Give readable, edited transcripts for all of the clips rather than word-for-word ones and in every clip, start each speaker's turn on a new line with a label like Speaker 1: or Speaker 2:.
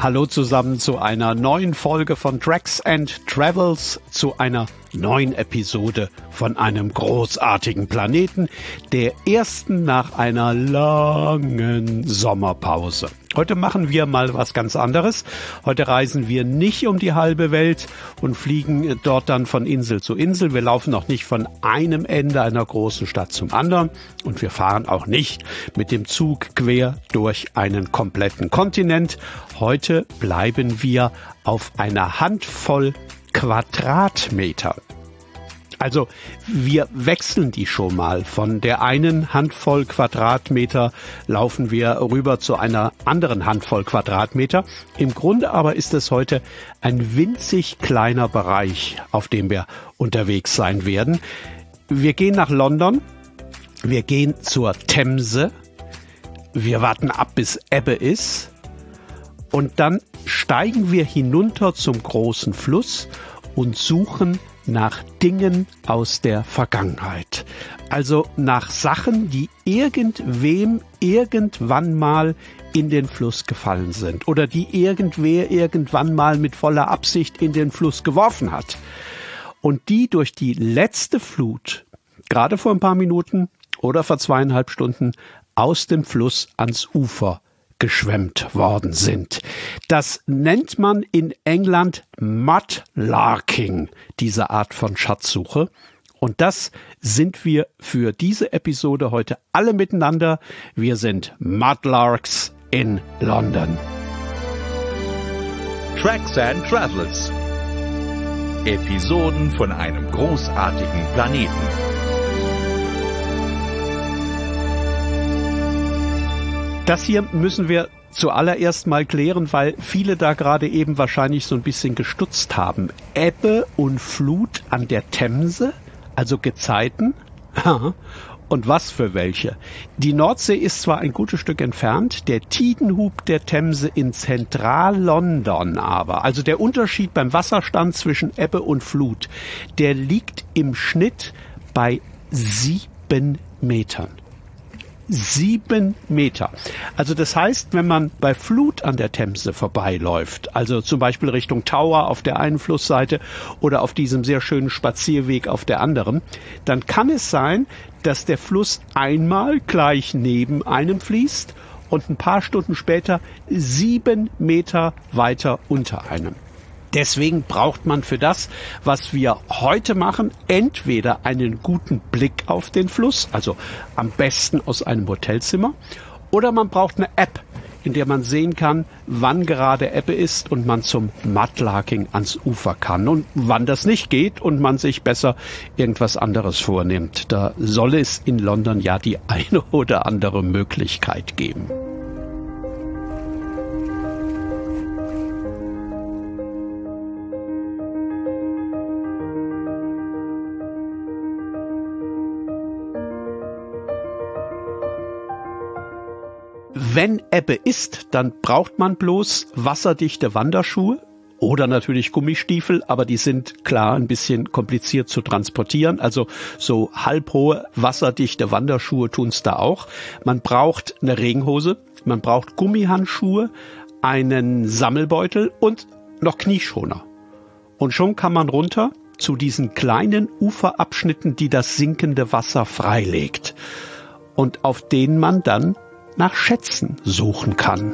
Speaker 1: Hallo zusammen zu einer neuen Folge von Tracks and Travels, zu einer neuen Episode von einem großartigen Planeten, der ersten nach einer langen Sommerpause. Heute machen wir mal was ganz anderes. Heute reisen wir nicht um die halbe Welt und fliegen dort dann von Insel zu Insel. Wir laufen auch nicht von einem Ende einer großen Stadt zum anderen und wir fahren auch nicht mit dem Zug quer durch einen kompletten Kontinent. Heute bleiben wir auf einer Handvoll Quadratmeter. Also wir wechseln die schon mal. Von der einen Handvoll Quadratmeter laufen wir rüber zu einer anderen Handvoll Quadratmeter. Im Grunde aber ist es heute ein winzig kleiner Bereich, auf dem wir unterwegs sein werden. Wir gehen nach London, wir gehen zur Themse, wir warten ab, bis Ebbe ist und dann steigen wir hinunter zum großen Fluss und suchen nach Dingen aus der Vergangenheit. Also nach Sachen, die irgendwem irgendwann mal in den Fluss gefallen sind oder die irgendwer irgendwann mal mit voller Absicht in den Fluss geworfen hat. Und die durch die letzte Flut, gerade vor ein paar Minuten oder vor 2,5 Stunden, aus dem Fluss ans Ufer geschwemmt worden sind. Das nennt man in England Mudlarking, diese Art von Schatzsuche. Und das sind wir für diese Episode heute alle miteinander. Wir sind Mudlarks in London.
Speaker 2: Tracks and Travels. Episoden von einem großartigen Planeten.
Speaker 1: Das hier müssen wir zuallererst mal klären, weil viele da gerade eben wahrscheinlich so ein bisschen gestutzt haben. Ebbe und Flut an der Themse, also Gezeiten. Und was für welche? Die Nordsee ist zwar ein gutes Stück entfernt, der Tidenhub der Themse in Zentral-London aber, also der Unterschied beim Wasserstand zwischen Ebbe und Flut, der liegt im Schnitt bei 7 Metern. 7 Meter. Also das heißt, wenn man bei Flut an der Themse vorbeiläuft, also zum Beispiel Richtung Tower auf der einen Flussseite oder auf diesem sehr schönen Spazierweg auf der anderen, dann kann es sein, dass der Fluss einmal gleich neben einem fließt und ein paar Stunden später 7 Meter weiter unter einem. Deswegen braucht man für das, was wir heute machen, entweder einen guten Blick auf den Fluss, also am besten aus einem Hotelzimmer, oder man braucht eine App, in der man sehen kann, wann gerade Ebbe ist und man zum Mudlarking ans Ufer kann. Und wann das nicht geht und man sich besser irgendwas anderes vornimmt. Da soll es in London ja die eine oder andere Möglichkeit geben. Wenn Ebbe ist, dann braucht man bloß wasserdichte Wanderschuhe oder natürlich Gummistiefel, aber die sind klar ein bisschen kompliziert zu transportieren. Also so halbhohe, wasserdichte Wanderschuhe tun's da auch. Man braucht eine Regenhose, man braucht Gummihandschuhe, einen Sammelbeutel und noch Knieschoner. Und schon kann man runter zu diesen kleinen Uferabschnitten, die das sinkende Wasser freilegt und auf denen man dann nach Schätzen suchen kann.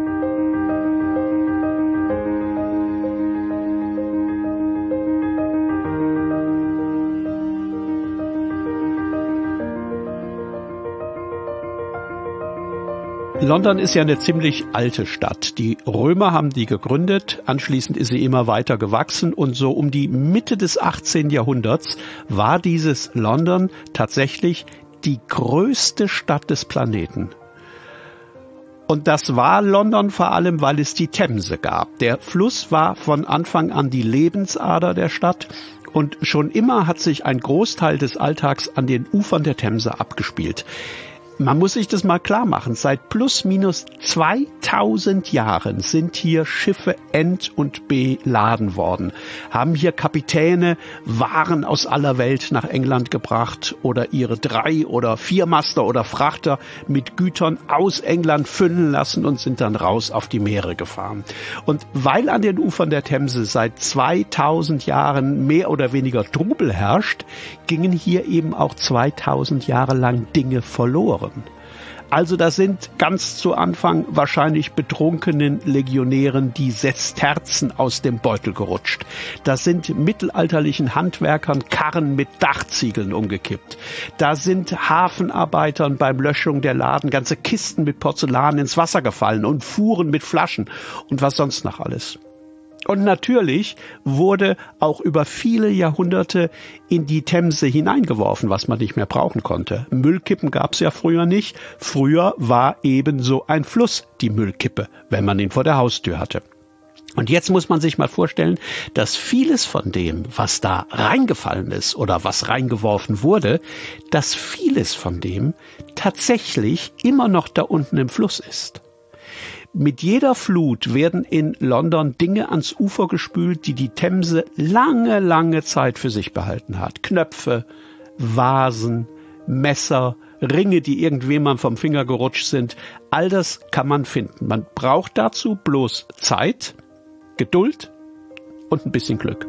Speaker 1: London ist ja eine ziemlich alte Stadt. Die Römer haben die gegründet, anschließend ist sie immer weiter gewachsen und so um die Mitte des 18. Jahrhunderts war dieses London tatsächlich die größte Stadt des Planeten. Und das war London vor allem, weil es die Themse gab. Der Fluss war von Anfang an die Lebensader der Stadt und schon immer hat sich ein Großteil des Alltags an den Ufern der Themse abgespielt. Man muss sich das mal klar machen. Seit plus minus 2000 Jahren sind hier Schiffe ent- und beladen worden. Haben hier Kapitäne Waren aus aller Welt nach England gebracht oder ihre 3- oder 4-Master oder Frachter mit Gütern aus England füllen lassen und sind dann raus auf die Meere gefahren. Und weil an den Ufern der Themse seit 2000 Jahren mehr oder weniger Trubel herrscht, gingen hier eben auch 2000 Jahre lang Dinge verloren. Also da sind ganz zu Anfang wahrscheinlich betrunkenen Legionären die Sesterzen aus dem Beutel gerutscht. Da sind mittelalterlichen Handwerkern Karren mit Dachziegeln umgekippt. Da sind Hafenarbeitern beim Löschung der Laden ganze Kisten mit Porzellan ins Wasser gefallen und Fuhren mit Flaschen und was sonst noch alles. Und natürlich wurde auch über viele Jahrhunderte in die Themse hineingeworfen, was man nicht mehr brauchen konnte. Müllkippen gab es ja früher nicht. Früher war eben so ein Fluss die Müllkippe, wenn man ihn vor der Haustür hatte. Und jetzt muss man sich mal vorstellen, dass vieles von dem, was da reingefallen ist oder was reingeworfen wurde, dass vieles von dem tatsächlich immer noch da unten im Fluss ist. Mit jeder Flut werden in London Dinge ans Ufer gespült, die die Themse lange, lange Zeit für sich behalten hat. Knöpfe, Vasen, Messer, Ringe, die irgendwem vom Finger gerutscht sind. All das kann man finden. Man braucht dazu bloß Zeit, Geduld und ein bisschen Glück.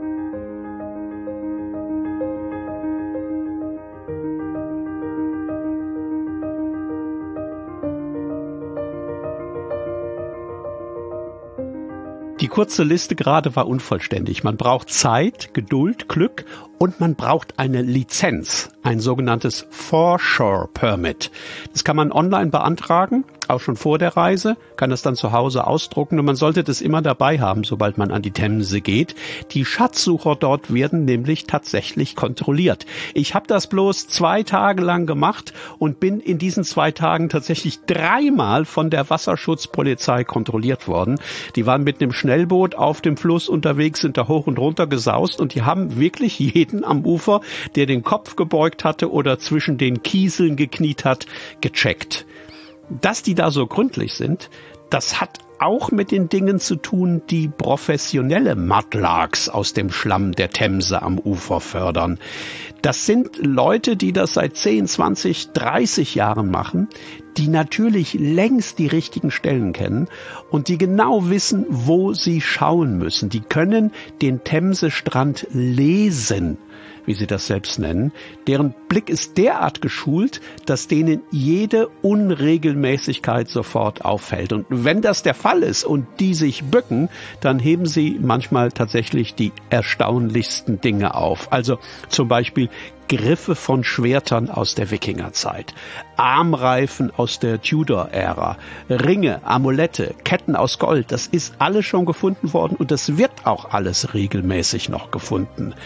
Speaker 1: Die kurze Liste gerade war unvollständig. Man braucht Zeit, Geduld, Glück und man braucht eine Lizenz, ein sogenanntes Foreshore Permit. Das kann man online beantragen, auch schon vor der Reise, kann das dann zu Hause ausdrucken und man sollte das immer dabei haben, sobald man an die Themse geht. Die Schatzsucher dort werden nämlich tatsächlich kontrolliert. Ich habe das bloß 2 Tage lang gemacht und bin in diesen 2 Tagen tatsächlich 3-mal von der Wasserschutzpolizei kontrolliert worden. Die waren mit einem Schnellboot auf dem Fluss unterwegs, sind da hoch und runter gesaust und die haben wirklich jeden am Ufer, der den Kopf gebeugt hatte oder zwischen den Kieseln gekniet hat, gecheckt. Dass die da so gründlich sind, das hat auch mit den Dingen zu tun, die professionelle Mudlarks aus dem Schlamm der Themse am Ufer fördern. Das sind Leute, die das seit 10, 20, 30 Jahren machen, die natürlich längst die richtigen Stellen kennen und die genau wissen, wo sie schauen müssen. Die können den Themsestrand lesen, wie sie das selbst nennen. Deren Blick ist derart geschult, dass denen jede Unregelmäßigkeit sofort auffällt. Und wenn das der Fall ist und die sich bücken, dann heben sie manchmal tatsächlich die erstaunlichsten Dinge auf. Also zum Beispiel Griffe von Schwertern aus der Wikingerzeit, Armreifen aus der Tudor-Ära, Ringe, Amulette, Ketten aus Gold, das ist alles schon gefunden worden und das wird auch alles regelmäßig noch gefunden.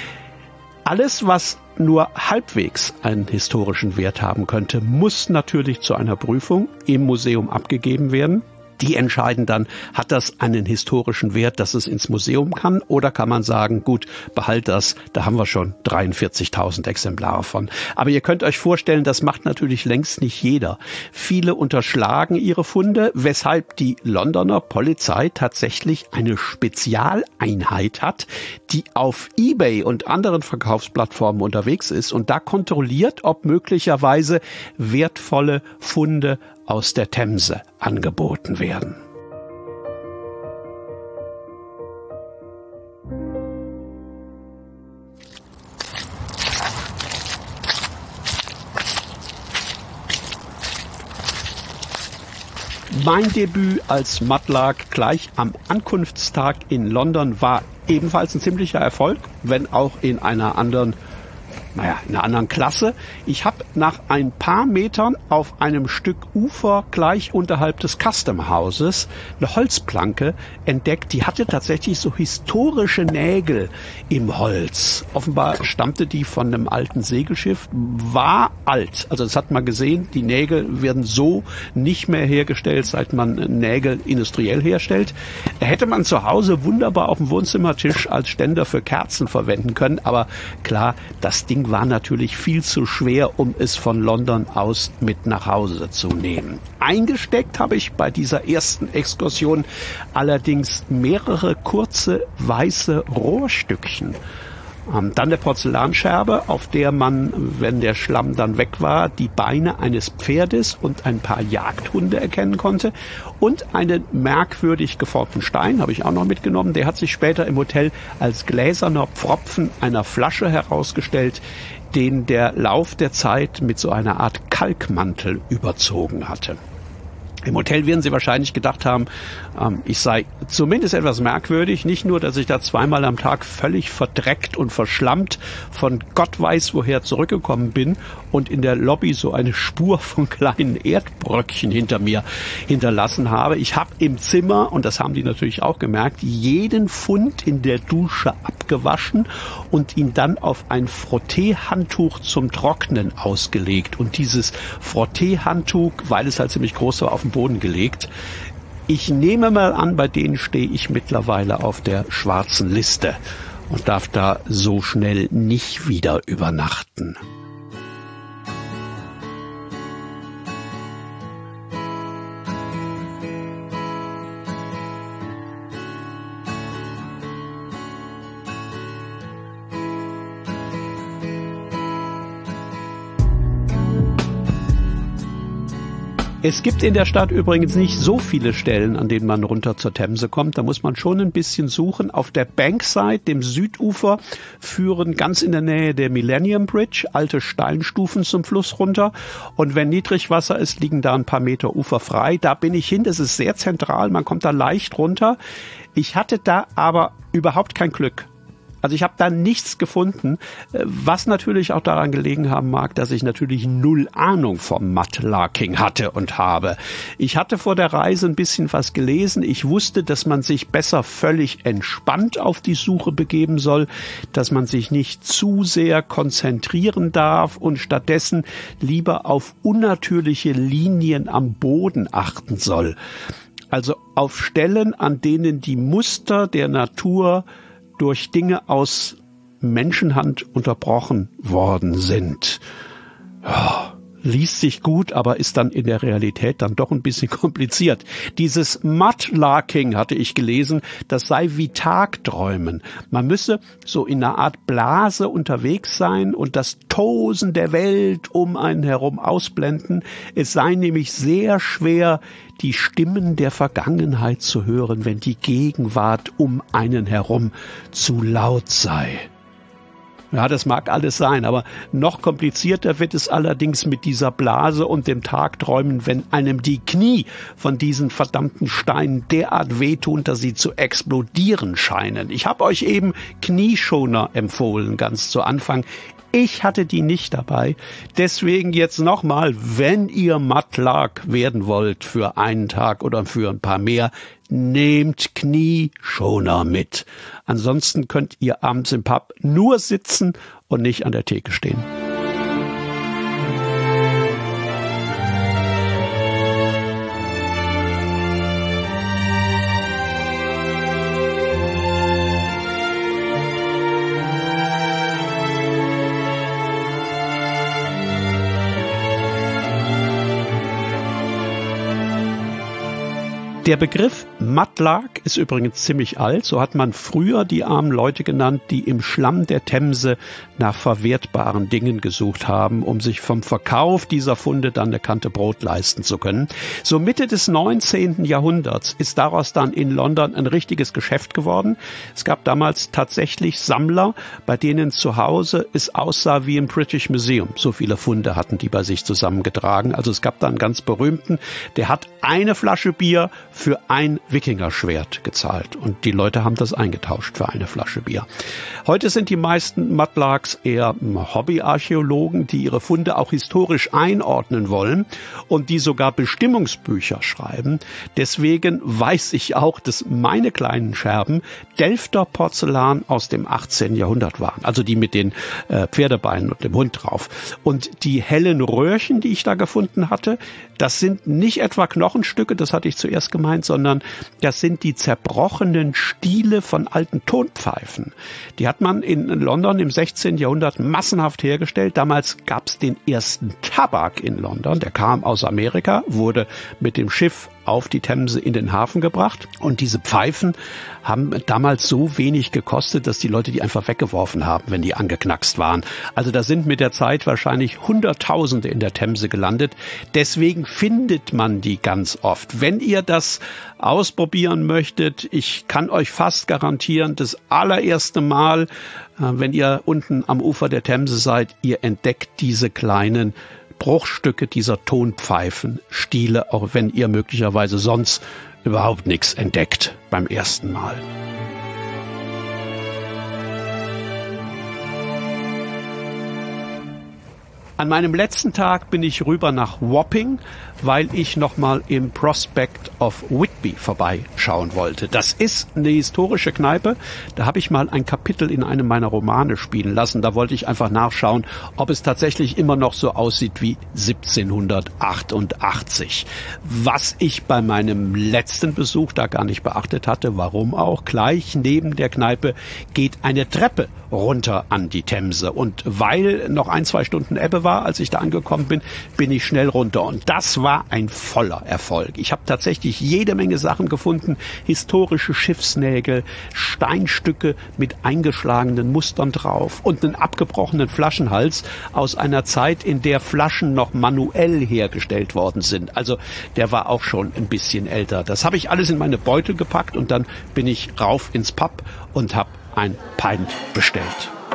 Speaker 1: Alles, was nur halbwegs einen historischen Wert haben könnte, muss natürlich zu einer Prüfung im Museum abgegeben werden. Die entscheiden dann, hat das einen historischen Wert, dass es ins Museum kann, oder kann man sagen, gut, behalt das, da haben wir schon 43.000 Exemplare von. Aber ihr könnt euch vorstellen, das macht natürlich längst nicht jeder. Viele unterschlagen ihre Funde, weshalb die Londoner Polizei tatsächlich eine Spezialeinheit hat, die auf eBay und anderen Verkaufsplattformen unterwegs ist und da kontrolliert, ob möglicherweise wertvolle Funde aus der Themse angeboten werden. Mein Debüt als Mudlark gleich am Ankunftstag in London war ebenfalls ein ziemlicher Erfolg, wenn auch in einer anderen Klasse. Ich habe nach ein paar Metern auf einem Stück Ufer gleich unterhalb des Custom Houses eine Holzplanke entdeckt. Die hatte tatsächlich so historische Nägel im Holz. Offenbar stammte die von einem alten Segelschiff, war alt. Also das hat man gesehen, die Nägel werden so nicht mehr hergestellt, seit man Nägel industriell herstellt. Hätte man zu Hause wunderbar auf dem Wohnzimmertisch als Ständer für Kerzen verwenden können, aber klar, das Ding Ding war natürlich viel zu schwer, um es von London aus mit nach Hause zu nehmen. Eingesteckt habe ich bei dieser ersten Exkursion allerdings mehrere kurze weiße Rohrstückchen. Dann eine Porzellanscherbe, auf der man, wenn der Schlamm dann weg war, die Beine eines Pferdes und ein paar Jagdhunde erkennen konnte. Und einen merkwürdig geformten Stein habe ich auch noch mitgenommen. Der hat sich später im Hotel als gläserner Pfropfen einer Flasche herausgestellt, den der Lauf der Zeit mit so einer Art Kalkmantel überzogen hatte. Im Hotel werden Sie wahrscheinlich gedacht haben, ich sei zumindest etwas merkwürdig. Nicht nur, dass ich da zweimal am Tag völlig verdreckt und verschlammt von Gott weiß woher zurückgekommen bin und in der Lobby so eine Spur von kleinen Erdbröckchen hinter mir hinterlassen habe. Ich habe im Zimmer, und das haben die natürlich auch gemerkt, jeden Pfund in der Dusche abgewaschen und ihn dann auf ein Frotteehandtuch zum Trocknen ausgelegt. Und dieses Frotteehandtuch, weil es halt ziemlich groß war, auf den Boden gelegt. Ich nehme mal an, bei denen stehe ich mittlerweile auf der schwarzen Liste und darf da so schnell nicht wieder übernachten. Es gibt in der Stadt übrigens nicht so viele Stellen, an denen man runter zur Themse kommt. Da muss man schon ein bisschen suchen. Auf der Bankside, dem Südufer, führen ganz in der Nähe der Millennium Bridge alte Steinstufen zum Fluss runter. Und wenn Niedrigwasser ist, liegen da ein paar Meter Ufer frei. Da bin ich hin. Das ist sehr zentral. Man kommt da leicht runter. Ich hatte da aber überhaupt kein Glück. Also ich habe da nichts gefunden, was natürlich auch daran gelegen haben mag, dass ich natürlich null Ahnung vom Mudlarking hatte und habe. Ich hatte vor der Reise ein bisschen was gelesen. Ich wusste, dass man sich besser völlig entspannt auf die Suche begeben soll, dass man sich nicht zu sehr konzentrieren darf und stattdessen lieber auf unnatürliche Linien am Boden achten soll. Also auf Stellen, an denen die Muster der Natur durch Dinge aus Menschenhand unterbrochen worden sind. Ja, liest sich gut, aber ist dann in der Realität dann doch ein bisschen kompliziert. Dieses Mudlarking, hatte ich gelesen, das sei wie Tagträumen. Man müsse so in einer Art Blase unterwegs sein und das Tosen der Welt um einen herum ausblenden. Es sei nämlich sehr schwer, die Stimmen der Vergangenheit zu hören, wenn die Gegenwart um einen herum zu laut sei. Ja, das mag alles sein, aber noch komplizierter wird es allerdings mit dieser Blase und dem Tagträumen, wenn einem die Knie von diesen verdammten Steinen derart wehtun, dass sie zu explodieren scheinen. Ich habe euch eben Knieschoner empfohlen, ganz zu Anfang. Ich hatte die nicht dabei. Deswegen jetzt nochmal, wenn ihr Mudlark werden wollt für einen Tag oder für ein paar mehr, nehmt Knieschoner mit. Ansonsten könnt ihr abends im Pub nur sitzen und nicht an der Theke stehen. Der Begriff Mudlark ist übrigens ziemlich alt. So hat man früher die armen Leute genannt, die im Schlamm der Themse nach verwertbaren Dingen gesucht haben, um sich vom Verkauf dieser Funde dann eine Kante Brot leisten zu können. So Mitte des 19. Jahrhunderts ist daraus dann in London ein richtiges Geschäft geworden. Es gab damals tatsächlich Sammler, bei denen zu Hause es aussah wie im British Museum. So viele Funde hatten die bei sich zusammengetragen. Also es gab da einen ganz berühmten, der hat eine Flasche Bier für ein Wikingerschwert gezahlt. Und die Leute haben das eingetauscht für eine Flasche Bier. Heute sind die meisten Mudlarks eher Hobbyarchäologen, die ihre Funde auch historisch einordnen wollen und die sogar Bestimmungsbücher schreiben. Deswegen weiß ich auch, dass meine kleinen Scherben Delfter Porzellan aus dem 18. Jahrhundert waren. Also die mit den Pferdebeinen und dem Hund drauf. Und die hellen Röhrchen, die ich da gefunden hatte, das sind nicht etwa Knochenstücke, das hatte ich zuerst gemeint, sondern das sind die zerbrochenen Stiele von alten Tonpfeifen. Die hat man in London im 16. Jahrhundert massenhaft hergestellt. Damals gab es den ersten Tabak in London, der kam aus Amerika, wurde mit dem Schiff auf die Themse in den Hafen gebracht. Und diese Pfeifen haben damals so wenig gekostet, dass die Leute die einfach weggeworfen haben, wenn die angeknackst waren. Also da sind mit der Zeit wahrscheinlich Hunderttausende in der Themse gelandet. Deswegen findet man die ganz oft. Wenn ihr das ausprobieren möchtet, ich kann euch fast garantieren, das allererste Mal, wenn ihr unten am Ufer der Themse seid, ihr entdeckt diese kleinen Bruchstücke dieser Tonpfeifenstiele, auch wenn ihr möglicherweise sonst überhaupt nichts entdeckt beim ersten Mal. An meinem letzten Tag bin ich rüber nach Wapping, weil ich nochmal im Prospect of Whitby vorbeischauen wollte. Das ist eine historische Kneipe. Da habe ich mal ein Kapitel in einem meiner Romane spielen lassen. Da wollte ich einfach nachschauen, ob es tatsächlich immer noch so aussieht wie 1788. Was ich bei meinem letzten Besuch da gar nicht beachtet hatte, warum auch. Gleich neben der Kneipe geht eine Treppe runter an die Themse. Und weil noch 1-2 Stunden Ebbe war, als ich da angekommen bin, bin ich schnell runter. Und das war ein voller Erfolg. Ich habe tatsächlich jede Menge Sachen gefunden. Historische Schiffsnägel, Steinstücke mit eingeschlagenen Mustern drauf und einen abgebrochenen Flaschenhals aus einer Zeit, in der Flaschen noch manuell hergestellt worden sind. Also der war auch schon ein bisschen älter. Das habe ich alles in meine Beutel gepackt und dann bin ich rauf ins Pub und habe ein Pint bestellt.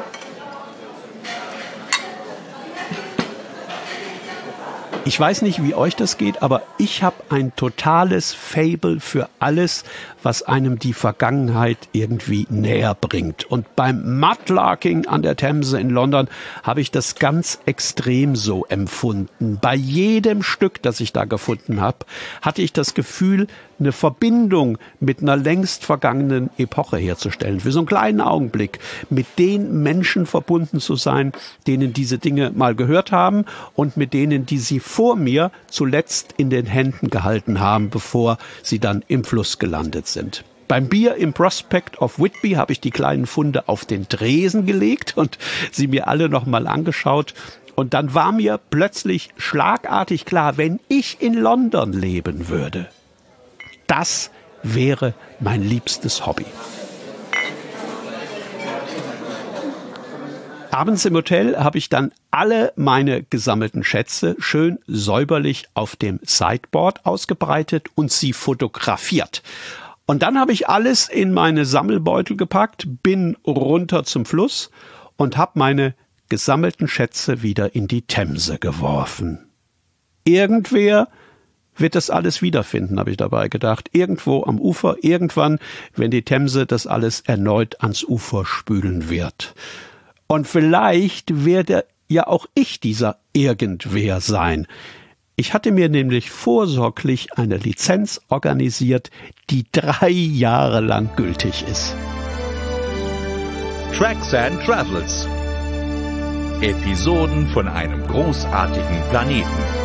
Speaker 1: Ich weiß nicht, wie euch das geht, aber ich habe ein totales Faible für alles, was einem die Vergangenheit irgendwie näher bringt. Und beim Mudlarking an der Themse in London habe ich das ganz extrem so empfunden. Bei jedem Stück, das ich da gefunden habe, hatte ich das Gefühl, eine Verbindung mit einer längst vergangenen Epoche herzustellen. Für so einen kleinen Augenblick mit den Menschen verbunden zu sein, denen diese Dinge mal gehört haben und mit denen, die sie vor mir zuletzt in den Händen gehalten haben, bevor sie dann im Fluss gelandet sind. Beim Bier im Prospect of Whitby habe ich die kleinen Funde auf den Tresen gelegt und sie mir alle nochmal angeschaut. Und dann war mir plötzlich schlagartig klar, wenn ich in London leben würde, das wäre mein liebstes Hobby. Abends im Hotel habe ich dann alle meine gesammelten Schätze schön säuberlich auf dem Sideboard ausgebreitet und sie fotografiert. Und dann habe ich alles in meine Sammelbeutel gepackt, bin runter zum Fluss und habe meine gesammelten Schätze wieder in die Themse geworfen. Irgendwer wird das alles wiederfinden, habe ich dabei gedacht. Irgendwo am Ufer, irgendwann, wenn die Themse das alles erneut ans Ufer spülen wird. Und vielleicht werde ja auch ich dieser Irgendwer sein. Ich hatte mir nämlich vorsorglich eine Lizenz organisiert, die 3 Jahre lang gültig ist.
Speaker 2: Tracks and Travels. Episoden von einem großartigen Planeten.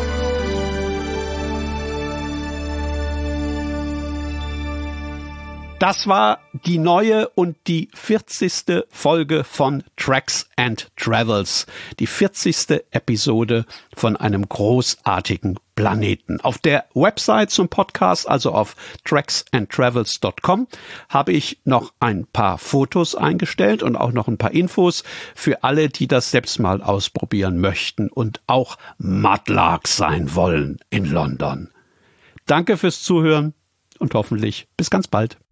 Speaker 1: Das war die neue und die 40. Folge von Tracks and Travels. Die 40. Episode von einem großartigen Planeten. Auf der Website zum Podcast, also auf tracksandtravels.com, habe ich noch ein paar Fotos eingestellt und auch noch ein paar Infos für alle, die das selbst mal ausprobieren möchten und auch Mudlark sein wollen in London. Danke fürs Zuhören und hoffentlich bis ganz bald.